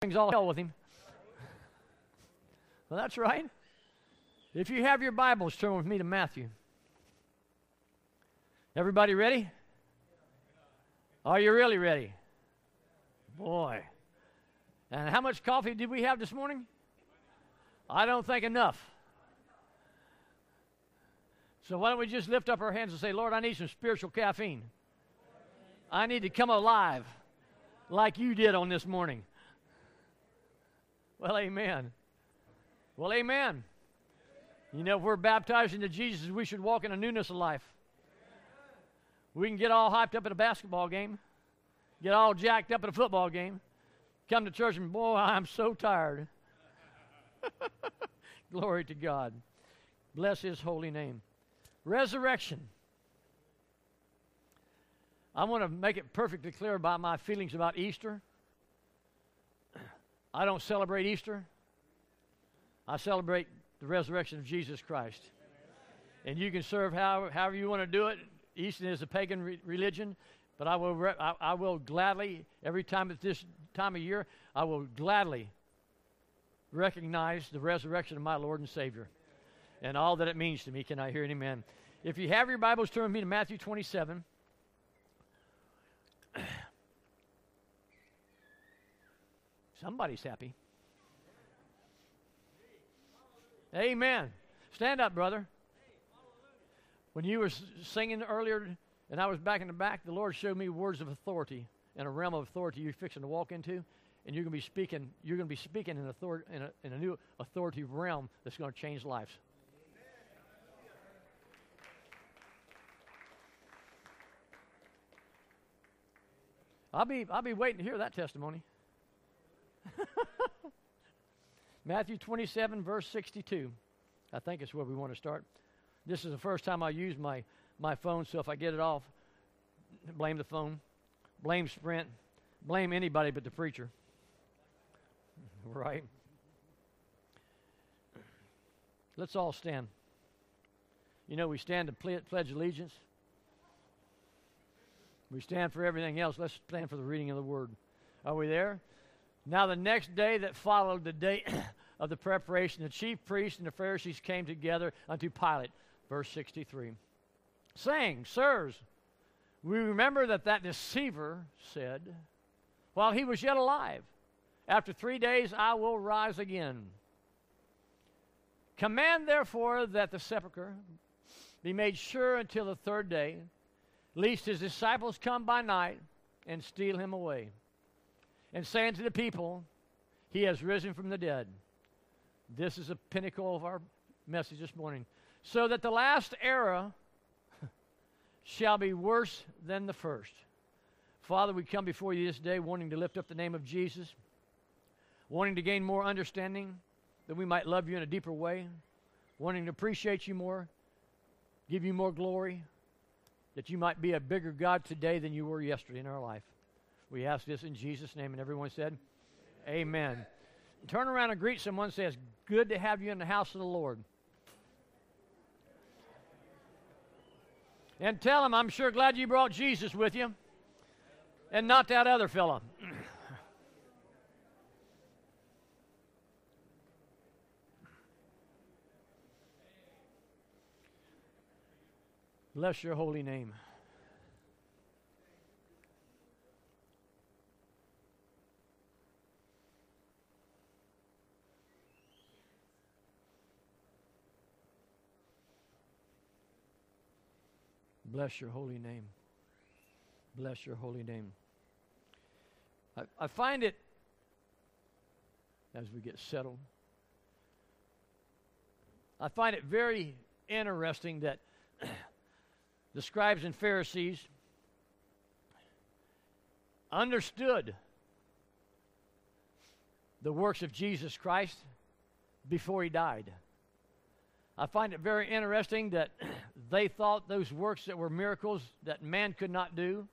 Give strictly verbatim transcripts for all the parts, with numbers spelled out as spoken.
brings all hell with him. Well, that's right. If you have your Bibles, turn with me to Matthew. Everybody ready? Are you really ready? Boy. And how much coffee did we have this morning? I don't think enough. So why don't we just lift up our hands and say, Lord, I need some spiritual caffeine. I need to come alive like you did on this morning. Well, amen. Well, amen. You know, if we're baptized into Jesus, we should walk in a newness of life. We can get all hyped up at a basketball game, get all jacked up at a football game, come to church and, boy, I'm so tired. Glory to God. Bless his holy name. Resurrection. I want to make it perfectly clear about my feelings about Easter. I don't celebrate Easter. I celebrate the resurrection of Jesus Christ. And you can serve however, however you want to do it. Easter is a pagan re- religion, but I will, re- I, I will gladly, every time at this time of year, I will gladly recognize the resurrection of my Lord and Savior and all that it means to me. Can I hear an amen? If you have your Bibles, turn with me to Matthew twenty-seven. Somebody's happy. Amen. Stand up, brother. When you were singing earlier, and I was back in the back, the Lord showed me words of authority and a realm of authority you're fixing to walk into, and you're going to be speaking. You're going to be speaking in authority in a, in a new authority realm that's going to change lives. I'll be I'll be waiting to hear that testimony. Matthew twenty-seven, verse sixty-two. I think it's where we want to start. This is the first time I use my, my phone, so if I get it off, blame the phone, blame Sprint, blame anybody but the preacher. Right? Let's all stand. You know, we stand to ple- pledge allegiance. We stand for everything else. Let's stand for the reading of the Word. Are we there? Now the next day that followed the day of the preparation, the chief priests and the Pharisees came together unto Pilate. Verse sixty-three. Saying, Sirs, we remember that that deceiver said, while he was yet alive, after three days I will rise again. Command therefore that the sepulchre be made sure until the third day, lest his disciples come by night and steal him away. And saying to the people, he has risen from the dead. This is the pinnacle of our message this morning. So that the last era shall be worse than the first. Father, we come before you this day wanting to lift up the name of Jesus, wanting to gain more understanding, that we might love you in a deeper way, wanting to appreciate you more, give you more glory, that you might be a bigger God today than you were yesterday in our life. We ask this in Jesus' name, and everyone said, Amen. Amen. Turn around and greet someone and say, it's good to have you in the house of the Lord. And tell them, I'm sure glad you brought Jesus with you and not that other fella. Bless your holy name. Bless your holy name. Bless your holy name. I, I find it, as we get settled, I find it very interesting that the scribes and Pharisees understood the works of Jesus Christ before he died. I find it very interesting that they thought those works that were miracles that man could not do,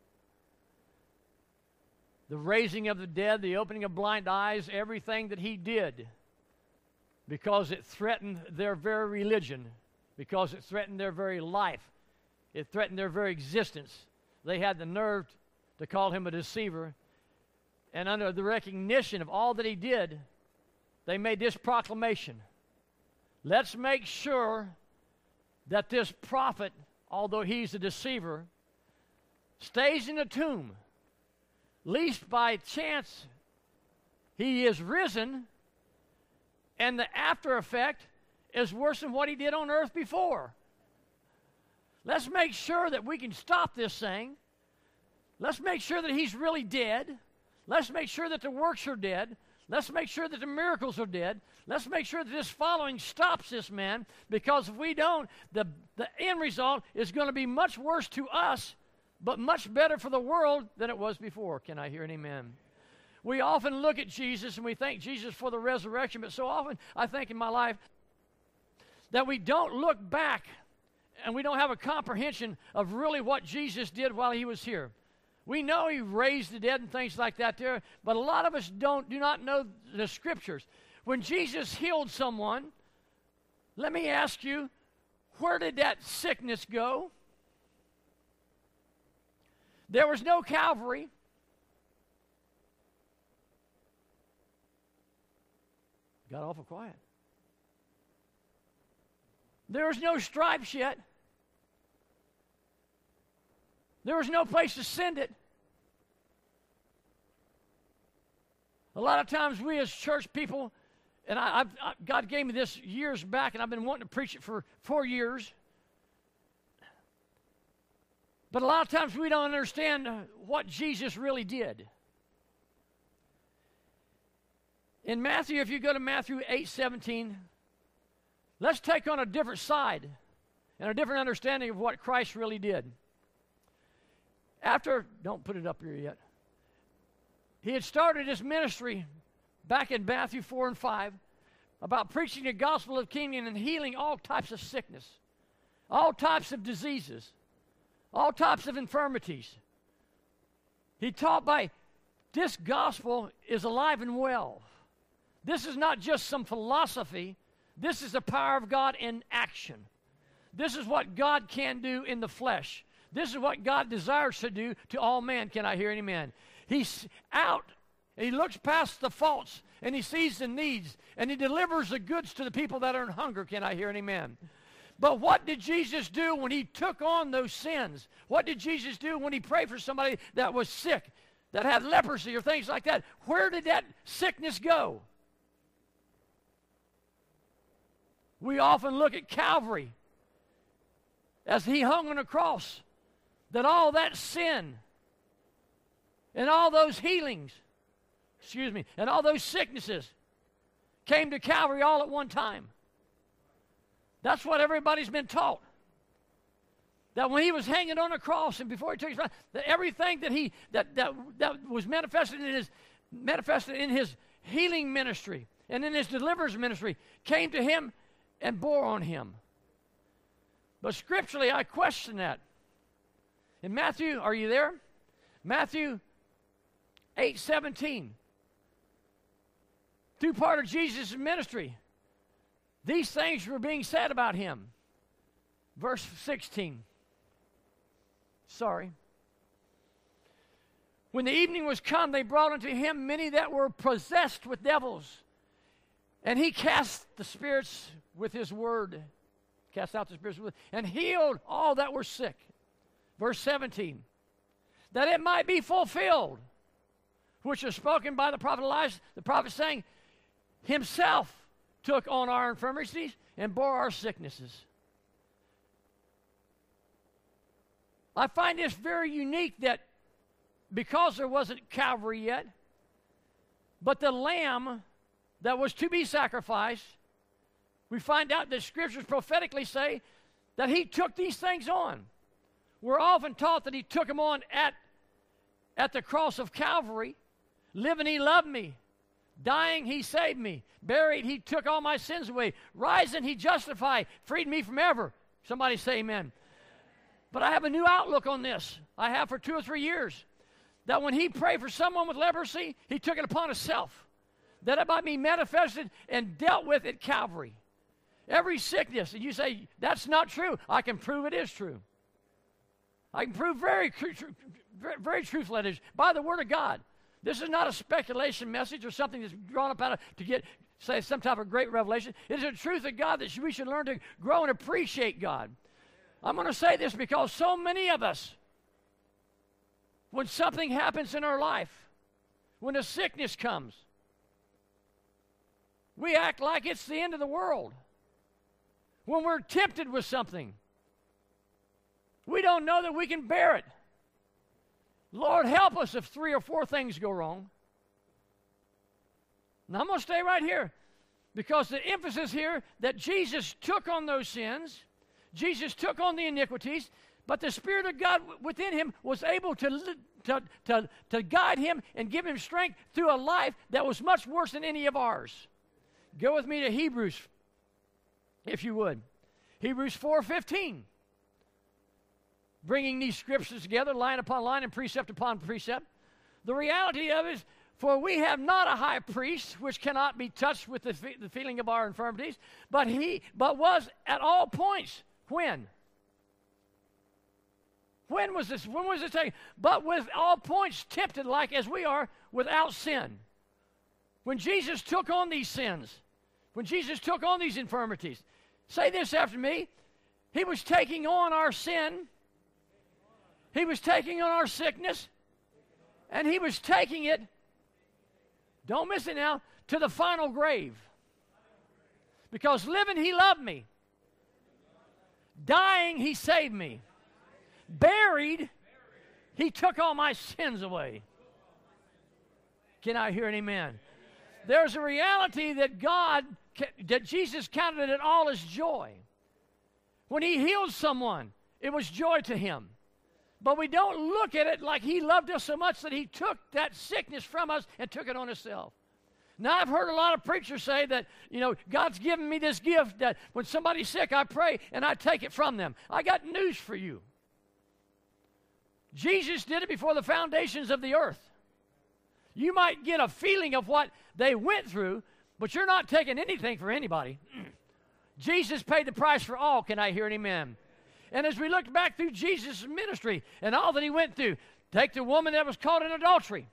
the raising of the dead, the opening of blind eyes, everything that he did, because it threatened their very religion, because it threatened their very life, it threatened their very existence. They had the nerve to call him a deceiver and under the recognition of all that he did, they made this proclamation. Let's make sure that this prophet, although he's a deceiver, stays in the tomb, lest by chance he is risen, and the after effect is worse than what he did on earth before. Let's make sure that we can stop this thing. Let's make sure that he's really dead. Let's make sure that the works are dead. Let's make sure that the miracles are dead. Let's make sure that this following stops this man, because if we don't, the, the end result is going to be much worse to us, but much better for the world than it was before. Can I hear an amen? We often look at Jesus and we thank Jesus for the resurrection, but so often I think in my life that we don't look back and we don't have a comprehension of really what Jesus did while he was here. We know he raised the dead and things like that there, but a lot of us don't, do not know the scriptures. When Jesus healed someone, let me ask you, where did that sickness go? There was no Calvary. Got awful quiet. There was no stripes yet. There was no place to send it. A lot of times we as church people, and I, I've, I, God gave me this years back, and I've been wanting to preach it for four years. But a lot of times we don't understand what Jesus really did. In Matthew, if you go to Matthew eight seventeen, let's take on a different side and a different understanding of what Christ really did. After, don't put it up here yet. He had started his ministry back in Matthew four and five about preaching the gospel of the kingdom and healing all types of sickness, all types of diseases, all types of infirmities. He taught by, this gospel is alive and well. This is not just some philosophy. This is the power of God in action. This is what God can do in the flesh. This is what God desires to do to all men. Can I hear any amen? He's out, and he looks past the faults, and he sees the needs, and he delivers the goods to the people that are in hunger. Can I hear an amen? But what did Jesus do when he took on those sins? What did Jesus do when he prayed for somebody that was sick, that had leprosy or things like that? Where did that sickness go? We often look at Calvary as he hung on a cross, that all that sin and all those healings, excuse me, and all those sicknesses came to Calvary all at one time. That's what everybody's been taught. That when he was hanging on a cross and before he took his life, that everything that he that that that was manifested in his manifested in his healing ministry and in his deliverance ministry came to him and bore on him. But scripturally, I question that. In Matthew, are you there? Matthew eight seventeen. Through part of Jesus' ministry, these things were being said about him. Verse sixteen. Sorry. When the evening was come, they brought unto him many that were possessed with devils. And he cast the spirits with his word. Cast out the spirits with, and healed all that were sick. Verse seventeen. That it might be fulfilled, which was spoken by the prophet Elijah, the prophet saying, himself took on our infirmities and bore our sicknesses. I find this very unique that because there wasn't Calvary yet, but the lamb that was to be sacrificed, we find out that scriptures prophetically say that he took these things on. We're often taught that he took them on at, at the cross of Calvary. Living, he loved me. Dying, he saved me. Buried, he took all my sins away. Rising, he justified, freed me from ever. Somebody say amen. But I have a new outlook on this. I have for two or three years. That when he prayed for someone with leprosy, he took it upon himself. That it might be manifested and dealt with at Calvary. Every sickness, and you say, that's not true. I can prove it is true. I can prove very, very truthful it is by the Word of God. This is not a speculation message or something that's drawn up out of to get, say, some type of great revelation. It is a truth of God that we should learn to grow and appreciate God. I'm going to say this because so many of us, when something happens in our life, when a sickness comes, we act like it's the end of the world. When we're tempted with something, we don't know that we can bear it. Lord, help us if three or four things go wrong. Now, I'm going to stay right here because the emphasis here that Jesus took on those sins, Jesus took on the iniquities, but the Spirit of God within him was able to, to, to, to guide him and give him strength through a life that was much worse than any of ours. Go with me to Hebrews, if you would. Hebrews four fifteen. Bringing these scriptures together, line upon line and precept upon precept. The reality of it is, for we have not a high priest which cannot be touched with the, fe- the feeling of our infirmities, but he but was at all points. When? When was this? When was this taken? But with all points tempted like as we are, without sin. When Jesus took on these sins, when Jesus took on these infirmities, say this after me, he was taking on our sin, he was taking on our sickness, and he was taking it, don't miss it now, to the final grave. Because living, he loved me. Dying, he saved me. Buried, he took all my sins away. Can I hear an amen? There's a reality that God, that Jesus counted it all as joy. When he healed someone, it was joy to him. But we don't look at it like he loved us so much that he took that sickness from us and took it on himself. Now, I've heard a lot of preachers say that, you know, God's given me this gift that when somebody's sick, I pray and I take it from them. I got news for you. Jesus did it before the foundations of the earth. You might get a feeling of what they went through, but you're not taking anything for anybody. Jesus paid the price for all. Can I hear an amen? And as we look back through Jesus' ministry and all that he went through, take the woman that was caught in adultery.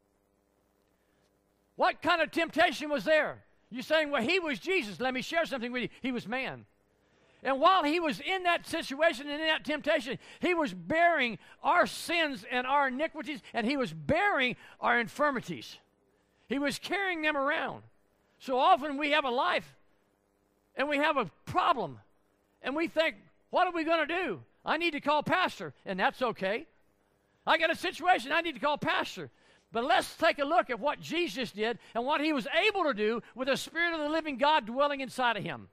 What kind of temptation was there? You're saying, well, he was Jesus. Let me share something with you. He was man. And while he was in that situation and in that temptation, he was bearing our sins and our iniquities, and he was bearing our infirmities. He was carrying them around. So often we have a life, and we have a problem, and we think, what are we going to do? I need to call pastor, and that's okay. I got a situation, I need to call pastor. But let's take a look at what Jesus did and what he was able to do with the Spirit of the living God dwelling inside of him.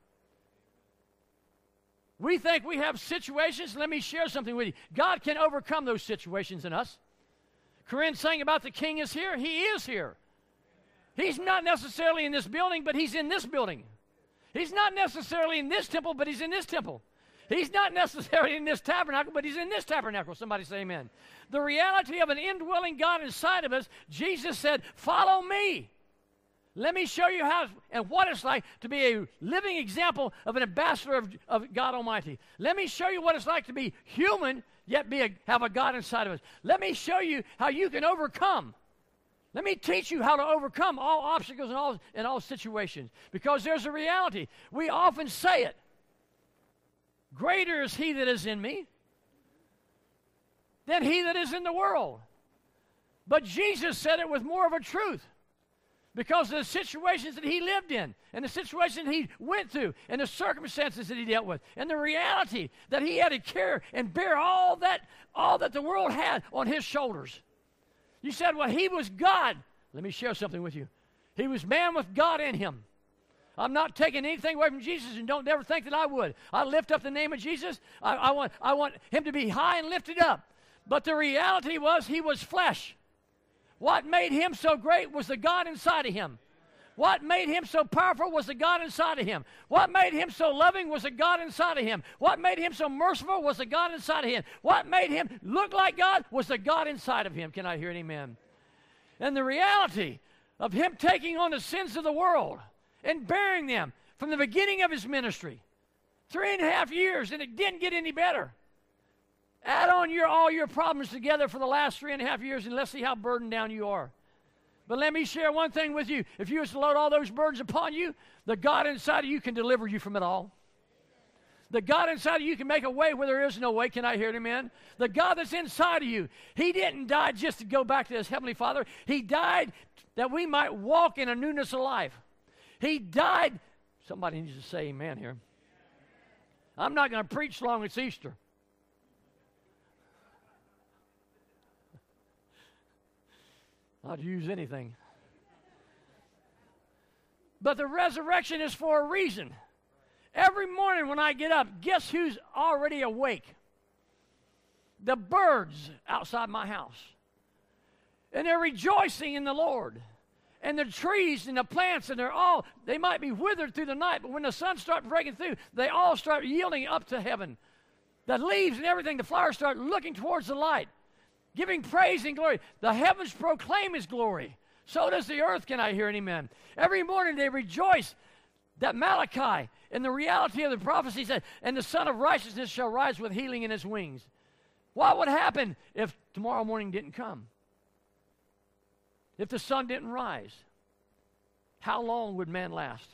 We think we have situations. Let me share something with you. God can overcome those situations in us. Corinne sang about the king is here. He is here. He's not necessarily in this building, but he's in this building. He's not necessarily in this temple, but he's in this temple. He's not necessarily in this tabernacle, but he's in this tabernacle. Somebody say amen. The reality of an indwelling God inside of us, Jesus said, follow me. Let me show you how and what it's like to be a living example of an ambassador of, of God Almighty. Let me show you what it's like to be human, yet be a, have a God inside of us. Let me show you how you can overcome. Let me teach you how to overcome all obstacles and all, in all situations. Because there's a reality. We often say it. Greater is he that is in me than he that is in the world. But Jesus said it with more of a truth. Because of the situations that he lived in, and the situations he went through, and the circumstances that he dealt with, and the reality that he had to carry and bear all that, all that the world had on his shoulders. You said, well, he was God. Let me share something with you. He was man with God in him. I'm not taking anything away from Jesus, and don't ever think that I would. I lift up the name of Jesus. I, I want, I want him to be high and lifted up. But the reality was he was flesh. What made him so great was the God inside of him. What made him so powerful was the God inside of him. What made him so loving was the God inside of him. What made him so merciful was the God inside of him. What made him look like God was the God inside of him. Can I hear an amen? And the reality of him taking on the sins of the world and bearing them from the beginning of his ministry, three and a half years, and it didn't get any better. Add on your, all your problems together for the last three and a half years, and let's see how burdened down you are. But let me share one thing with you. If you was to load all those burdens upon you, the God inside of you can deliver you from it all. The God inside of you can make a way where there is no way. Can I hear it, amen? The God that's inside of you, He didn't die just to go back to His Heavenly Father. He died that we might walk in a newness of life. He died. Somebody needs to say amen here. I'm not going to preach long. It's Easter. I'd use anything. But the resurrection is for a reason. Every morning when I get up, guess who's already awake? The birds outside my house. And they're rejoicing in the Lord. And the trees and the plants, and they're all, they might be withered through the night, but when the sun starts breaking through, they all start yielding up to heaven. The leaves and everything, the flowers start looking towards the light, giving praise and glory. The heavens proclaim His glory. So does the earth, can I hear an amen? Every morning they rejoice that Malachi, in the reality of the prophecy, said, and the Son of Righteousness shall rise with healing in His wings. What would happen if tomorrow morning didn't come? If the sun didn't rise? How long would man last?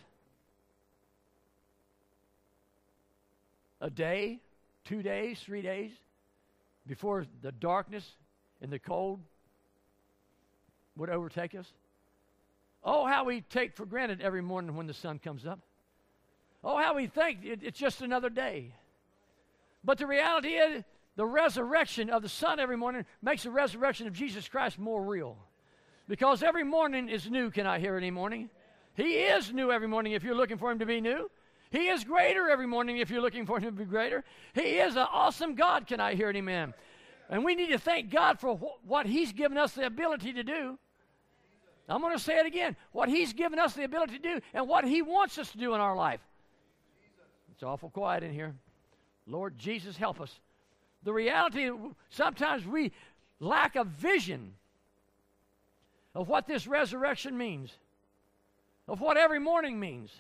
A day? Two days? Three days? Before the darkness and the cold would overtake us? Oh, how we take for granted every morning when the sun comes up. Oh, how we think it, it's just another day. But the reality is, the resurrection of the sun every morning makes the resurrection of Jesus Christ more real. Because every morning is new, can I hear any morning? He is new every morning if you're looking for Him to be new. He is greater every morning if you're looking for Him to be greater. He is an awesome God, can I hear any amen? And we need to thank God for wh- what He's given us the ability to do. I'm going to say it again. What He's given us the ability to do and what He wants us to do in our life. It's awful quiet in here. Lord Jesus, help us. The reality, sometimes we lack a vision of what this resurrection means, of what every morning means.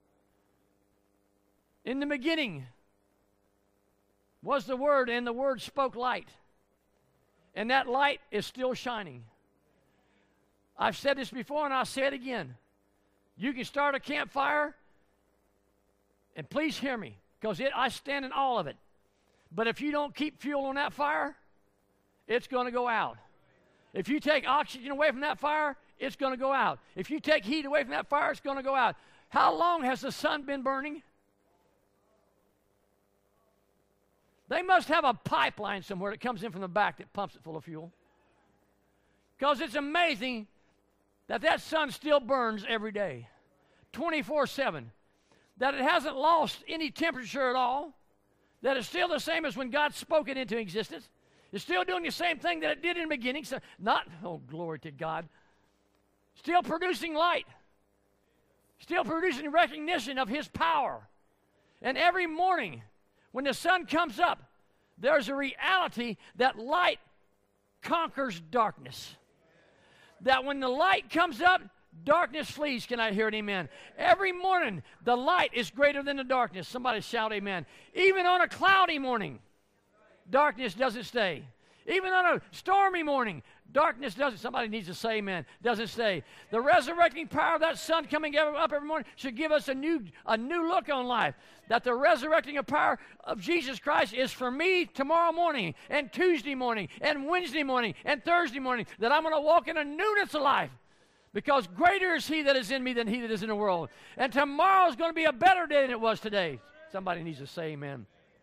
In the beginning was the Word, and the Word spoke light. And that light is still shining. I've said this before, and I'll say it again. You can start a campfire, and please hear me, because I stand in all of it. But if you don't keep fuel on that fire, it's going to go out. If you take oxygen away from that fire, it's going to go out. If you take heat away from that fire, it's going to go out. How long has the sun been burning? They must have a pipeline somewhere that comes in from the back that pumps it full of fuel. Because it's amazing that that sun still burns every day, twenty-four seven. That it hasn't lost any temperature at all. That it's still the same as when God spoke it into existence. It's still doing the same thing that it did in the beginning. So not, oh, glory to God. Still producing light. Still producing recognition of His power. And every morning, when the sun comes up, there's a reality that light conquers darkness. That when the light comes up, darkness flees. Can I hear an amen? Every morning, the light is greater than the darkness. Somebody shout amen. Even on a cloudy morning, darkness doesn't stay. Even on a stormy morning, darkness doesn't, somebody needs to say amen, doesn't stay. The resurrecting power of that sun coming up every morning should give us a new, a new look on life. That the resurrecting power of Jesus Christ is for me tomorrow morning and Tuesday morning and Wednesday morning and Thursday morning. That I'm going to walk in a newness of life. Because greater is He that is in me than he that is in the world. And tomorrow is going to be a better day than it was today. Somebody needs to say amen.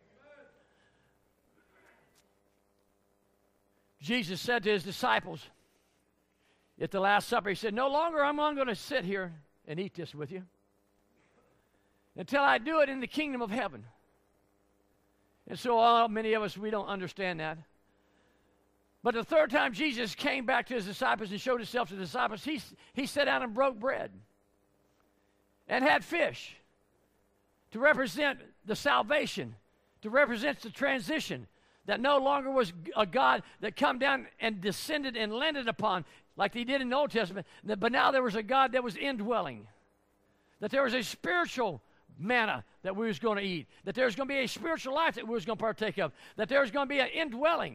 Jesus said to His disciples at the Last Supper, He said, no longer am I going to sit here and eat this with you until I do it in the kingdom of heaven. And so uh, many of us, we don't understand that. But the third time Jesus came back to His disciples and showed Himself to the disciples, He, he sat down and broke bread and had fish to represent the salvation, to represent the transition, that no longer was a God that come down and descended and landed upon like He did in the Old Testament, but now there was a God that was indwelling, that there was a spiritual manna that we was going to eat, that there was going to be a spiritual life that we was going to partake of, that there was going to be an indwelling.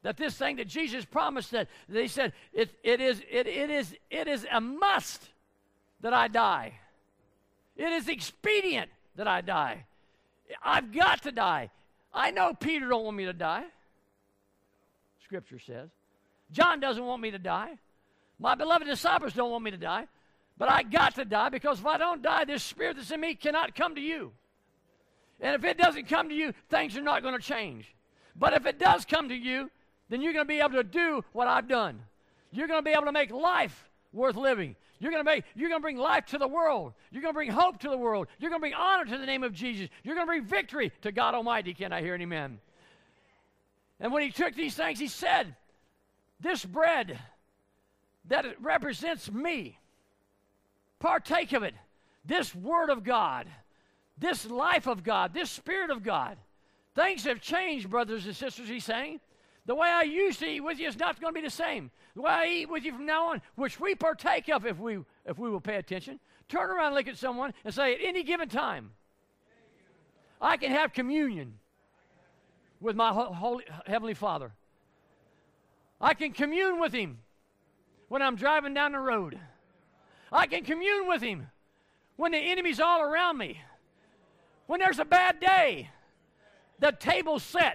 That this thing that Jesus promised, that they said, it, it, is, it, it, is, it is a must that I die. It is expedient that I die. I've got to die. I know Peter don't want me to die. Scripture says. John doesn't want me to die. My beloved disciples don't want me to die. But I got to die, because if I don't die, this spirit that's in me cannot come to you. And if it doesn't come to you, things are not going to change. But if it does come to you, then you're going to be able to do what I've done. You're going to be able to make life worth living. You're going to make, you're going to bring life to the world. You're going to bring hope to the world. You're going to bring honor to the name of Jesus. You're going to bring victory to God Almighty. Can I hear an amen? And when he took these things, he said, this bread that it represents me, partake of it. This word of God, this life of God, this spirit of God. Things have changed, brothers and sisters, he's saying. The way I used to eat with you is not going to be the same. The way I eat with you from now on, which we partake of if we if we will pay attention. Turn around and look at someone and say, at any given time, I can have communion with my holy, Heavenly Father. I can commune with Him when I'm driving down the road. I can commune with Him when the enemy's all around me. When there's a bad day, the table's set.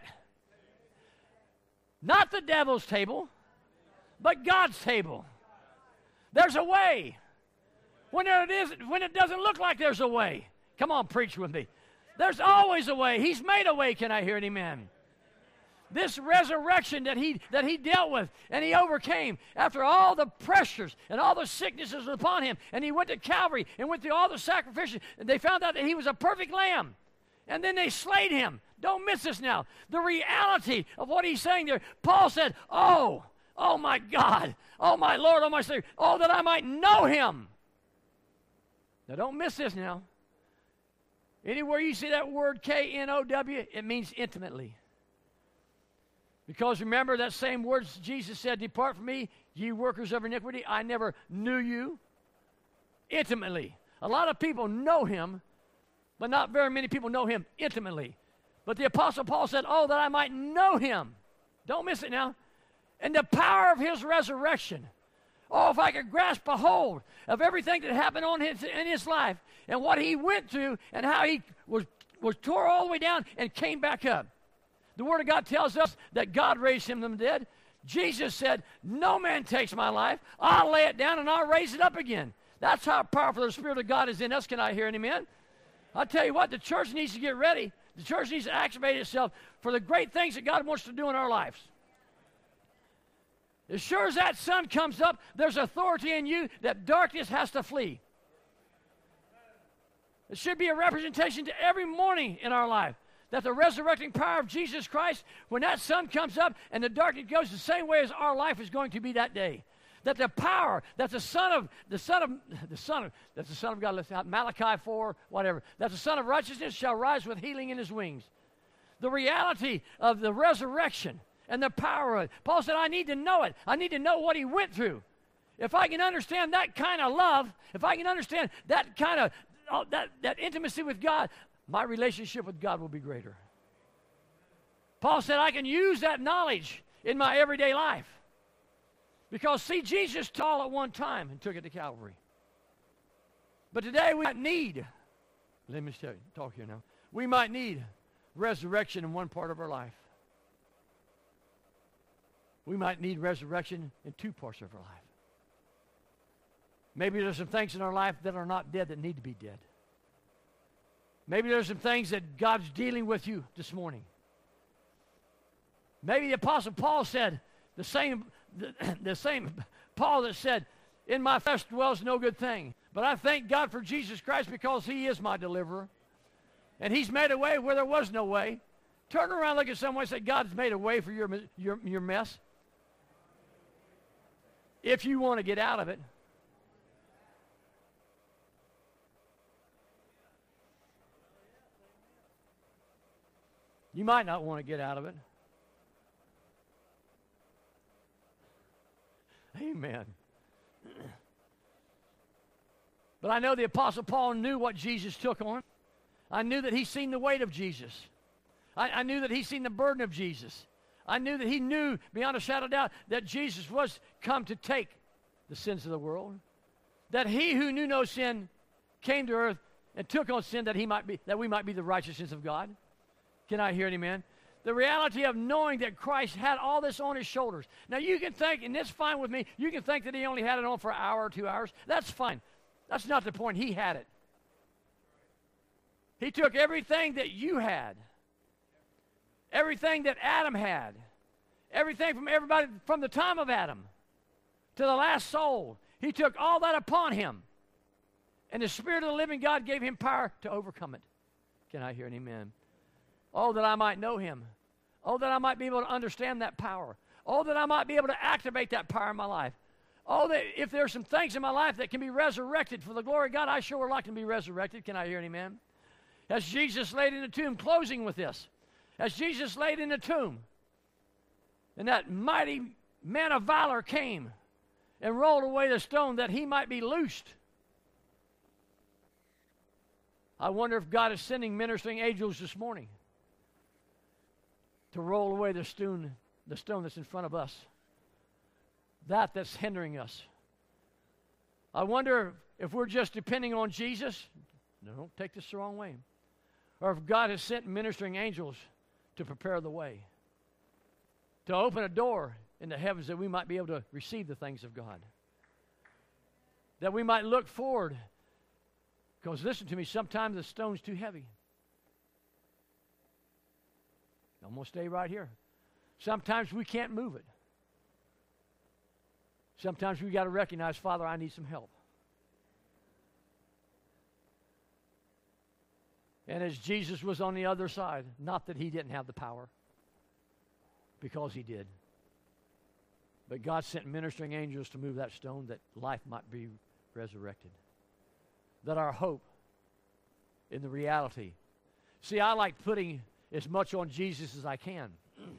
Not the devil's table, but God's table. There's a way. When there is, when it doesn't look like there's a way. Come on, preach with me. There's always a way. He's made a way. Can I hear an amen? This resurrection that he that he dealt with and he overcame after all the pressures and all the sicknesses upon him, and he went to Calvary and went through all the sacrifices, and they found out that he was a perfect lamb, and then they slayed him. Don't miss this now. The reality of what he's saying there. Paul said, oh, oh my God, oh my Lord, oh my Savior, oh that I might know him. Now don't miss this now. Anywhere you see that word K N O W, it means intimately. Because remember that same words Jesus said, depart from me, ye workers of iniquity, I never knew you. Intimately. A lot of people know him, but not very many people know him intimately. But the Apostle Paul said, oh, that I might know him. Don't miss it now. And the power of his resurrection. Oh, if I could grasp a hold of everything that happened on his, in his life and what he went through and how he was, was tore all the way down and came back up. The Word of God tells us that God raised him from the dead. Jesus said, no man takes my life. I'll lay it down and I'll raise it up again. That's how powerful the Spirit of God is in us. Can I hear an amen? I'll tell you what, the church needs to get ready. The church needs to activate itself for the great things that God wants to do in our lives. As sure as that sun comes up, there's authority in you that darkness has to flee. It should be a representation to every morning in our life that the resurrecting power of Jesus Christ, when that sun comes up and the darkness goes the same way as our life is going to be that day. That the power, that the Son of, the Son of, the Son of, that's the Son of God, let's out, Malachi four, whatever, that the Son of righteousness shall rise with healing in his wings. The reality of the resurrection and the power of it. Paul said, I need to know it. I need to know what he went through. If I can understand that kind of love, if I can understand that kind of, uh, that, that intimacy with God, my relationship with God will be greater. Paul said, I can use that knowledge in my everyday life. Because, see, Jesus taught all at one time and took it to Calvary. But today we might need, let me tell you, talk here now. We might need resurrection in one part of our life. We might need resurrection in two parts of our life. Maybe there's some things in our life that are not dead that need to be dead. Maybe there's some things that God's dealing with you this morning. Maybe the Apostle Paul said, the same, the, the same Paul that said, in my flesh dwells no good thing. But I thank God for Jesus Christ because he is my deliverer. And he's made a way where there was no way. Turn around, look at someone and say, God's made a way for your, your, your mess. If you want to get out of it. You might not want to get out of it. Amen. But I know the Apostle Paul knew what Jesus took on. I knew that he seen the weight of Jesus. I, I knew that he seen the burden of Jesus. I knew that he knew beyond a shadow of doubt that Jesus was come to take the sins of the world. That he who knew no sin came to earth and took on sin that he might be, that we might be the righteousness of God. Can I hear any man? The reality of knowing that Christ had all this on his shoulders. Now you can think, and it's fine with me, you can think that he only had it on for an hour or two hours. That's fine. That's not the point. He had it. He took everything that you had. Everything that Adam had. Everything from everybody, from the time of Adam to the last soul. He took all that upon him. And the Spirit of the living God gave him power to overcome it. Can I hear an amen? Oh, that I might know him. Oh, that I might be able to understand that power. Oh, that I might be able to activate that power in my life. Oh, that if there's some things in my life that can be resurrected for the glory of God, I sure would like to be resurrected. Can I hear an amen? As Jesus laid in the tomb, closing with this. As Jesus laid in the tomb, and that mighty man of valor came and rolled away the stone that he might be loosed. I wonder if God is sending ministering angels this morning to roll away the stone, the stone that's in front of us. That that's hindering us. I wonder if we're just depending on Jesus. No, don't take this the wrong way. Or if God has sent ministering angels to prepare the way, to open a door in the heavens that we might be able to receive the things of God, that we might look forward. Because listen to me, sometimes the stone's too heavy. I'm going to stay right here. Sometimes we can't move it. Sometimes we got to recognize, Father, I need some help. And as Jesus was on the other side, not that he didn't have the power, because he did. But God sent ministering angels to move that stone that life might be resurrected. That our hope in the reality. See, I like putting as much on Jesus as I can.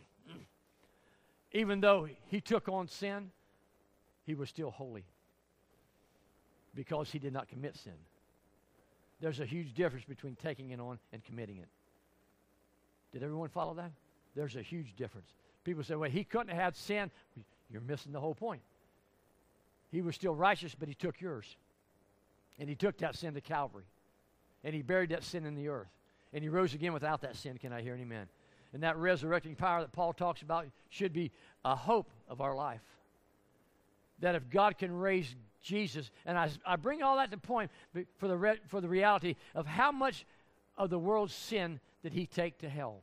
Even though he took on sin, he was still holy. Because he did not commit sin. There's a huge difference between taking it on and committing it. Did everyone follow that? There's a huge difference. People say, well, he couldn't have had sin. You're missing the whole point. He was still righteous, but he took yours. And he took that sin to Calvary. And he buried that sin in the earth. And he rose again without that sin. Can I hear an amen? And that resurrecting power that Paul talks about should be a hope of our life. That if God can raise Jesus, and I, I bring all that to point for the, re, for the reality of how much of the world's sin did he take to hell.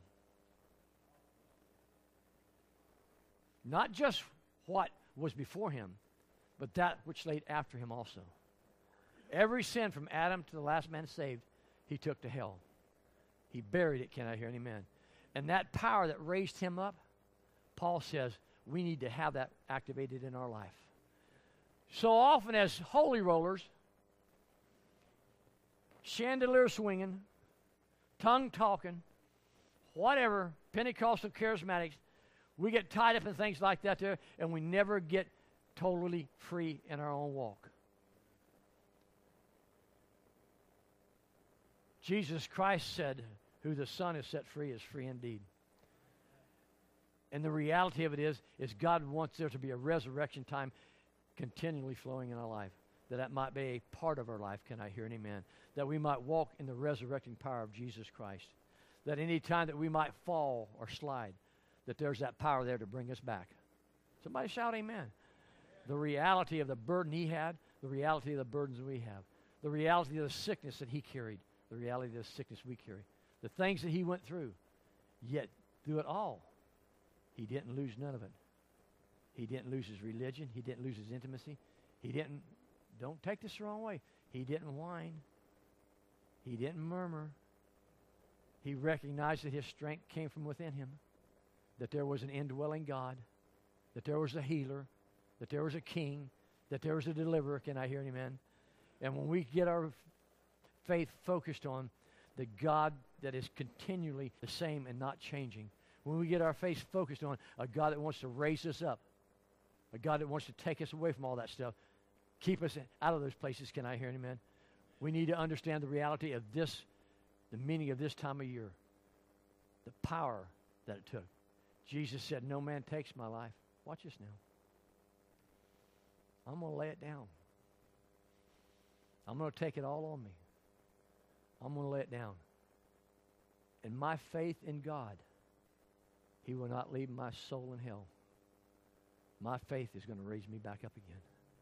Not just what was before him, but that which laid after him also. Every sin from Adam to the last man saved, he took to hell. He buried it, can I hear an amen? And that power that raised him up, Paul says, we need to have that activated in our life. So often as holy rollers, chandelier swinging, tongue talking, whatever, Pentecostal charismatics, we get tied up in things like that there, and we never get totally free in our own walk. Jesus Christ said, who the Son has set free is free indeed. And the reality of it is, is God wants there to be a resurrection time continually flowing in our life. That that might be a part of our life. Can I hear an amen? That we might walk in the resurrecting power of Jesus Christ. That any time that we might fall or slide, that there's that power there to bring us back. Somebody shout amen. The reality of the burden he had, the reality of the burdens we have, the reality of the sickness that he carried, the reality of the sickness we carry, the things that he went through, yet through it all, he didn't lose none of it. He didn't lose his religion. He didn't lose his intimacy. He didn't, don't take this the wrong way, he didn't whine. He didn't murmur. He recognized that his strength came from within him, that there was an indwelling God, that there was a healer, that there was a king, that there was a deliverer. Can I hear an amen? And when we get our faith focused on the God that is continually the same and not changing, when we get our faith focused on a God that wants to raise us up, a God that wants to take us away from all that stuff, keep us out of those places, can I hear an amen? We need to understand the reality of this, the meaning of this time of year, the power that it took. Jesus said, no man takes my life. Watch this now. I'm going to lay it down. I'm going to take it all on me. I'm going to lay it down. And my faith in God, He will not leave my soul in hell. My faith is going to raise me back up again.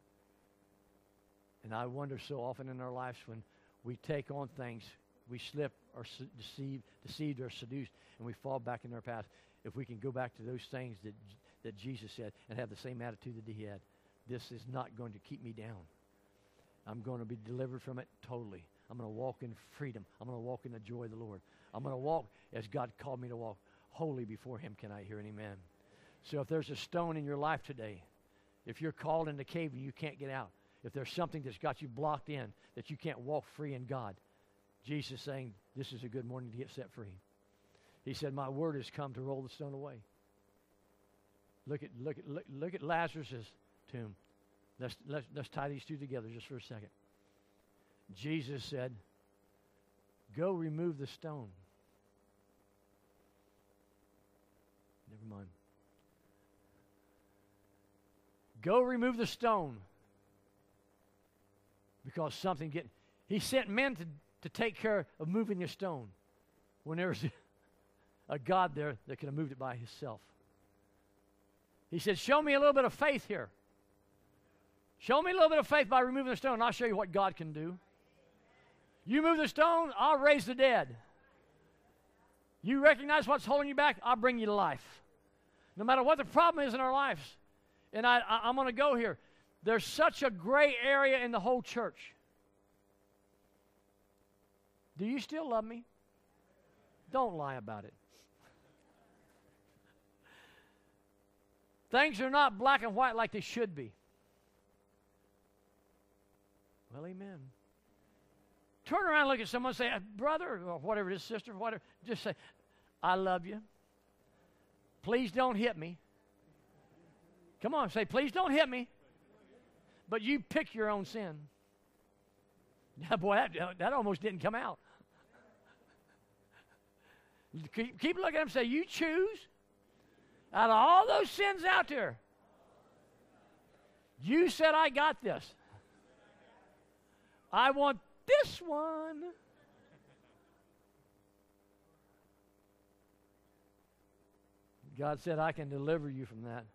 And I wonder so often in our lives when we take on things, we slip or se- deceive, deceived or seduced, and we fall back in our past. If we can go back to those things that that Jesus said and have the same attitude that He had, this is not going to keep me down. I'm going to be delivered from it totally. I'm going to walk in freedom. I'm going to walk in the joy of the Lord. I'm going to walk as God called me to walk, holy before Him. Can I hear an amen? So if there's a stone in your life today, if you're called in the cave and you can't get out, if there's something that's got you blocked in, that you can't walk free in God, Jesus is saying, this is a good morning to get set free. He said, my word has come to roll the stone away. Look at look at look, look at Lazarus' tomb. Let's, let's let's tie these two together just for a second. Jesus said, go remove the stone. Never mind. Go remove the stone. Because something get He sent men to, to take care of moving the stone when there was a God there that could have moved it by Himself. He said, show me a little bit of faith here. Show me a little bit of faith by removing the stone, and I'll show you what God can do. You move the stone, I'll raise the dead. You recognize what's holding you back, I'll bring you to life. No matter what the problem is in our lives. And I, I, I'm going to go here. There's such a gray area in the whole church. Do you still love me? Don't lie about it. Things are not black and white like they should be. Well, amen. Turn around and look at someone and say, brother, or whatever it is, sister, whatever. Just say, I love you. Please don't hit me. Come on, say, please don't hit me. But you pick your own sin. Yeah, boy, that, that almost didn't come out. Keep, keep looking at him and say, you choose. Out of all those sins out there, you said, I got this. I want this one. God said, I can deliver you from that.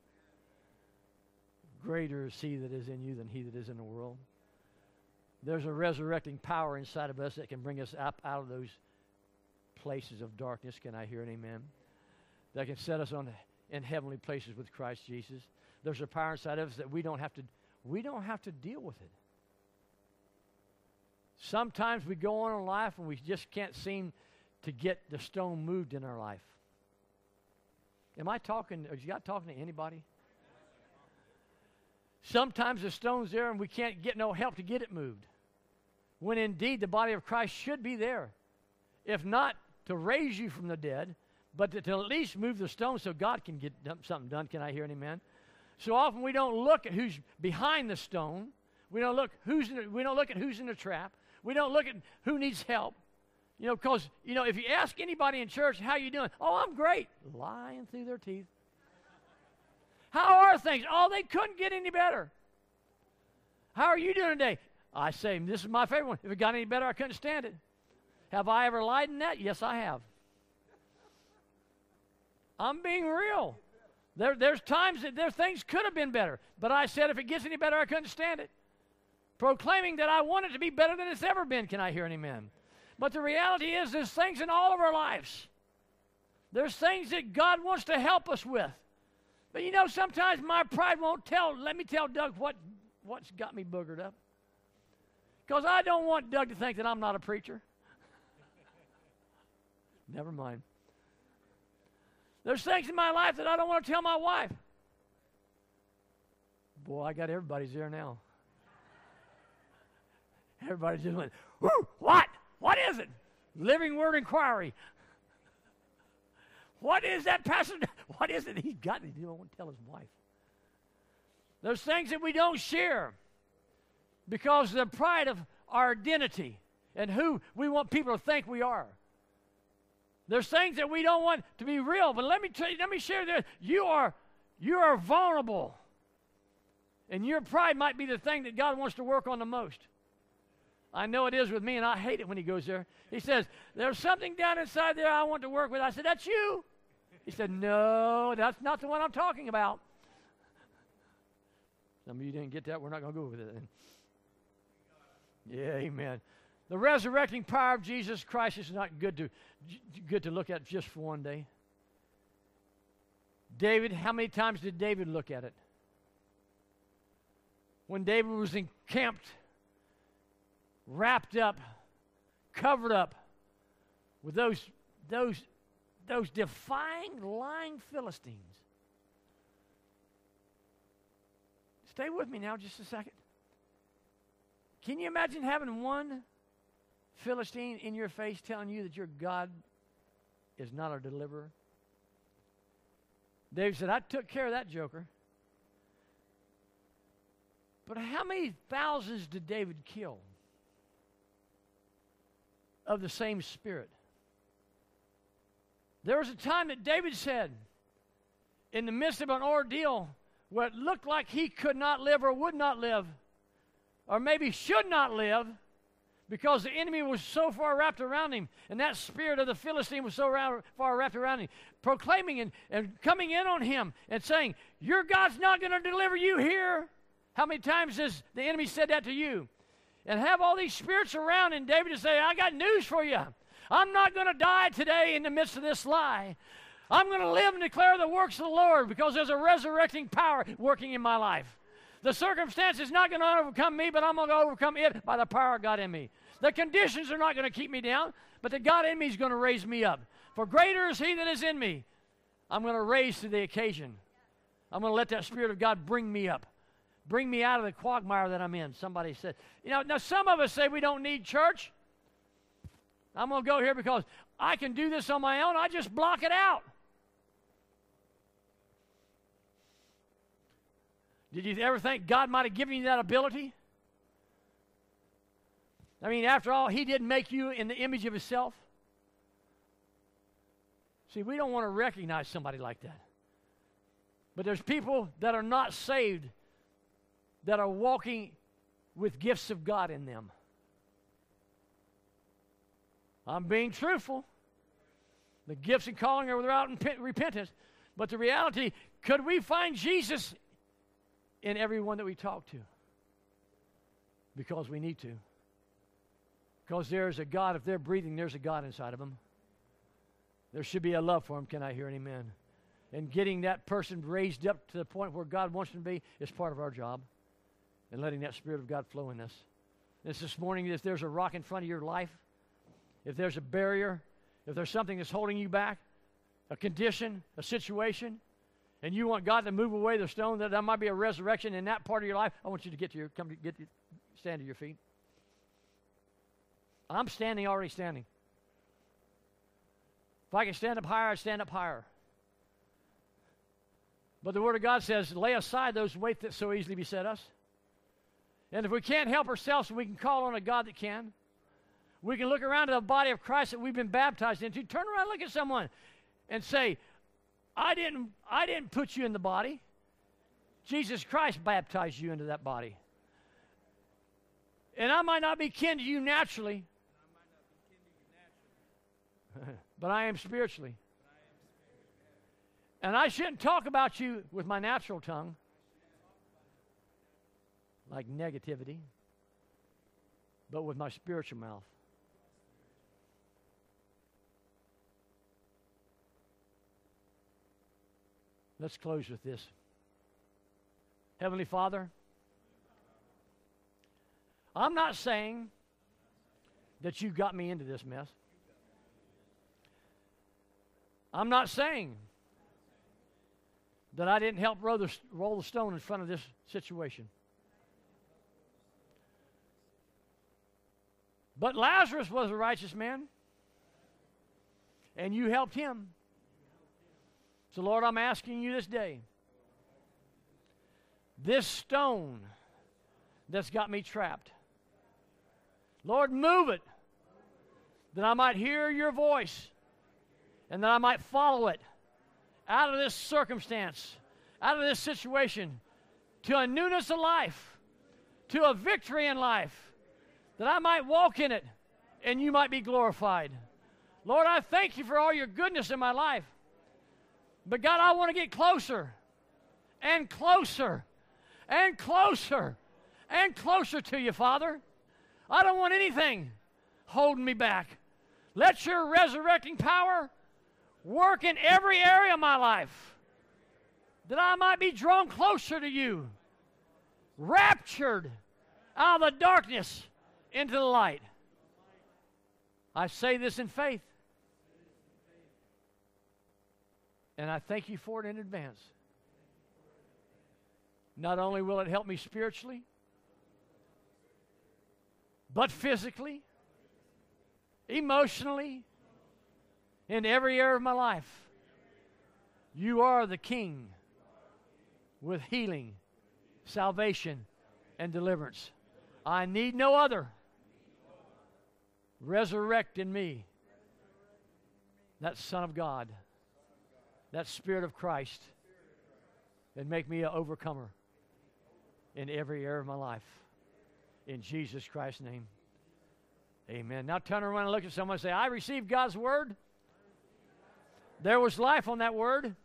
Greater is He that is in you than he that is in the world. There's a resurrecting power inside of us that can bring us up out of those places of darkness. Can I hear an amen? That can set us on in heavenly places with Christ Jesus. There's a power inside of us that we don't have to we don't have to deal with it. Sometimes we go on in life and we just can't seem to get the stone moved in our life. Am I talking, are you not talking to anybody? Sometimes the stone's there and we can't get no help to get it moved. When indeed the body of Christ should be there. If not to raise you from the dead, but to, to at least move the stone so God can get something done. Can I hear an amen? So often we don't look at who's behind the stone. We don't look who's in the, we don't look at who's in the trap. We don't look at who needs help. You know, because, you know, if you ask anybody in church, how you doing? Oh, I'm great. Lying through their teeth. How are things? Oh, they couldn't get any better. How are you doing today? I say, this is my favorite one. If it got any better, I couldn't stand it. Have I ever lied in that? Yes, I have. I'm being real. There, there's times that there things could have been better. But I said if it gets any better, I couldn't stand it. Proclaiming that I want it to be better than it's ever been. Can I hear an amen? But the reality is there's things in all of our lives. There's things that God wants to help us with. But you know, sometimes my pride won't tell. Let me tell Doug what, what's got me boogered up. Because I don't want Doug to think that I'm not a preacher. Never mind. There's things in my life that I don't want to tell my wife. Boy, I got everybody's there now. Everybody just went, whoo, what? What is it? Living Word Inquiry. What is that, Pastor? What is it he's got? He don't want to tell his wife. There's things that we don't share because of the pride of our identity and who we want people to think we are. There's things that we don't want to be real, but let me tell you, let me share this. You are, you are vulnerable. And your pride might be the thing that God wants to work on the most. I know it is with me, and I hate it when he goes there. He says, there's something down inside there I want to work with. I said, that's you. He said, no, that's not the one I'm talking about. Some of you didn't get that. We're not going to go with it then. Yeah, amen. The resurrecting power of Jesus Christ is not good to, good to look at just for one day. David, how many times did David look at it? When David was encamped, wrapped up, covered up with those, those, those defying, lying Philistines. Stay with me now just a second. Can you imagine having one Philistine in your face telling you that your God is not a deliverer? David said, I took care of that joker. But how many thousands did David kill of the same spirit? There was a time that David said, in the midst of an ordeal where it looked like he could not live or would not live, or maybe should not live, because the enemy was so far wrapped around him, and that spirit of the Philistine was so ra- far wrapped around him, proclaiming and, and coming in on him and saying, your God's not going to deliver you here. How many times has the enemy said that to you? And have all these spirits around, and David to say, I got news for you. I'm not going to die today in the midst of this lie. I'm going to live and declare the works of the Lord because there's a resurrecting power working in my life. The circumstance is not going to overcome me, but I'm going to overcome it by the power of God in me. The conditions are not going to keep me down, but the God in me is going to raise me up. For greater is he that is in me. I'm going to raise to the occasion. I'm going to let that Spirit of God bring me up. Bring me out of the quagmire that I'm in. Somebody said, you know, now some of us say we don't need church. I'm going to go here because I can do this on my own. I just block it out. Did you ever think God might have given you that ability? I mean, after all, he didn't make you in the image of himself. See, we don't want to recognize somebody like that. But there's people that are not saved that are walking with gifts of God in them. I'm being truthful. The gifts and calling are without repentance. But the reality, could we find Jesus in everyone that we talk to? Because we need to. Because there's a God, if they're breathing, there's a God inside of them. There should be a love for them. Can I hear an amen? And getting that person raised up to the point where God wants them to be is part of our job. And letting that Spirit of God flow in us. This this morning, if there's a rock in front of your life, if there's a barrier, if there's something that's holding you back, a condition, a situation, and you want God to move away the stone, that there might be a resurrection in that part of your life, I want you to get to your, come to get to, stand to your feet. I'm standing, already standing. If I can stand up higher, I stand up higher. But the Word of God says, lay aside those weights that so easily beset us. And if we can't help ourselves, we can call on a God that can. We can look around at the body of Christ that we've been baptized into. Turn around and look at someone and say, I didn't, I didn't put you in the body. Jesus Christ baptized you into that body. And I might not be kin to you naturally, but I am spiritually. And I shouldn't talk about you with my natural tongue, like negativity, but with my spiritual mouth. Let's close with this. Heavenly Father, I'm not saying that you got me into this mess. I'm not saying that I didn't help roll the, roll the stone in front of this situation. But Lazarus was a righteous man, and you helped him. So, Lord, I'm asking you this day, this stone that's got me trapped, Lord, move it, that I might hear your voice and that I might follow it out of this circumstance, out of this situation, to a newness of life, to a victory in life, that I might walk in it and you might be glorified. Lord, I thank you for all your goodness in my life. But God, I want to get closer and closer and closer and closer to you, Father. I don't want anything holding me back. Let your resurrecting power work in every area of my life, that I might be drawn closer to you, raptured out of the darkness into the light. I say this in faith, and I thank you for it in advance. Not only will it help me spiritually, but physically, emotionally, in every area of my life. You are the King with healing, salvation, and deliverance. I need no other. Resurrect in me that Son of God, that Spirit of Christ, and make me an overcomer in every area of my life. In Jesus Christ's name, amen. Now turn around and look at someone and say, I received God's word. There was life on that word.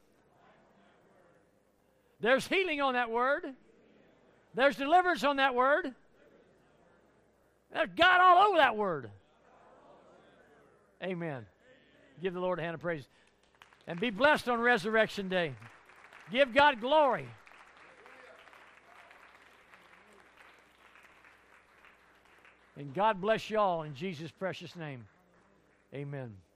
There's healing on that word. There's deliverance on that word. There's God all over that word. Amen. Give the Lord a hand of praise. And be blessed on Resurrection Day. Give God glory. And God bless you all in Jesus' precious name. Amen.